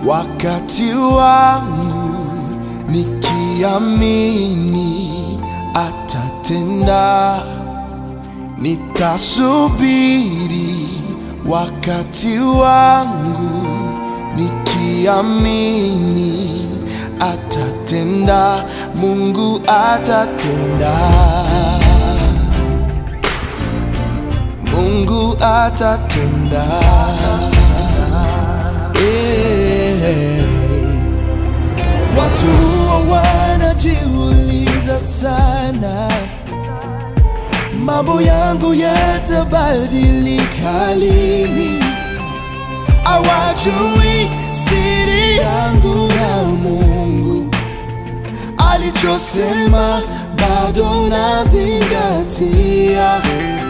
wakati wangu, nikiamini atatenda. Nitasubiri wakati wangu, nikiamini atatenda. Mungu atatenda, Mungu atatenda. Watu wanajiuliza sana, mambo yangu yatabadilika lini? Hawajui siri yangu na Mungu alichosema bado nazingatia.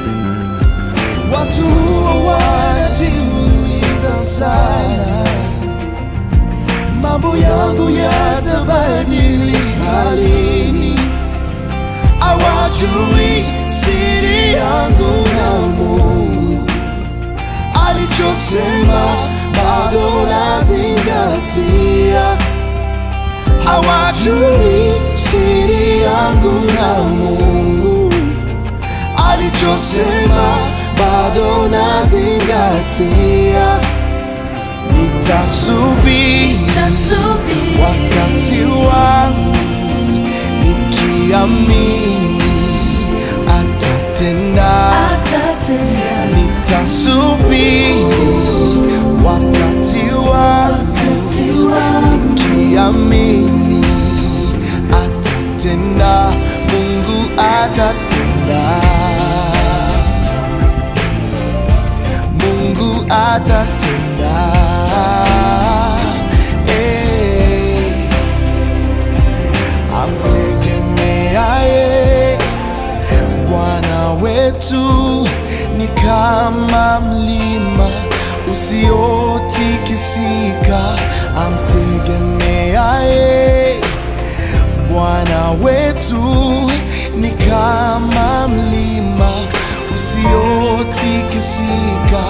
Watu wanajiuliza sana, mambo yangu yatabadilika lini? Hawajui siri yangu na Mungu alichosema bado nazingatia. Hawajui siri yangu na Mungu alichosema bado nazingatia. Nitasubiri wakati wangu, nikiamini atatenda. Nitasubiri wakati wangu, nikiamini atatenda. Mungu atatenda, Mungu atatenda. Amtegemeaye Bwana wetu ni kama mlima usiotikisika. Amtegemeaye Bwana wetu ni kama mlima usiotikisika.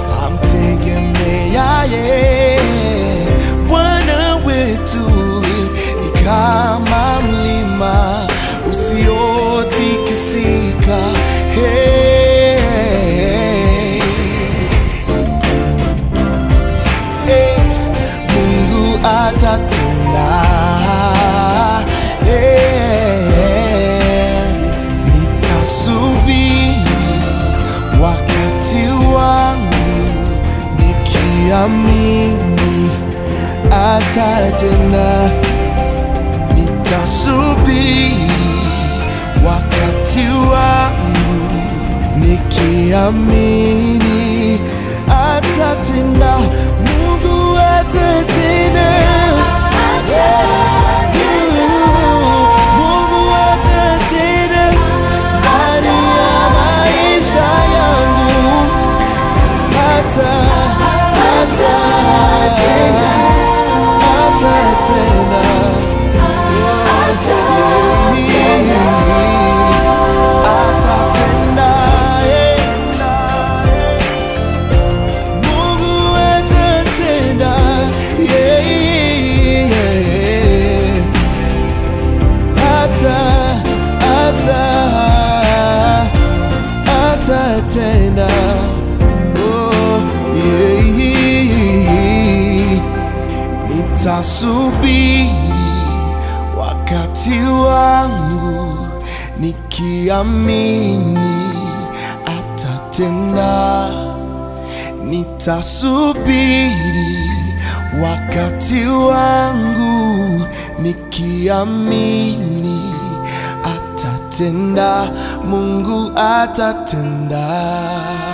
Amtegemeaye Bwana wetu ni kama mlima usiotikisika. Mungu atatenda. Nitasubiri wakati wangu, nikiamini atatenda. Nitasubiri wakati wangu, nikiamini atatenda. Mungu atatenda. Mungu atatenda ndani ya maisha yangu. Atatenda. Atatenda. Nitasubiri wakati wangu, nikiamini atatenda. Nitasubiri wakati wangu, nikiamini atatenda. Mungu atatenda.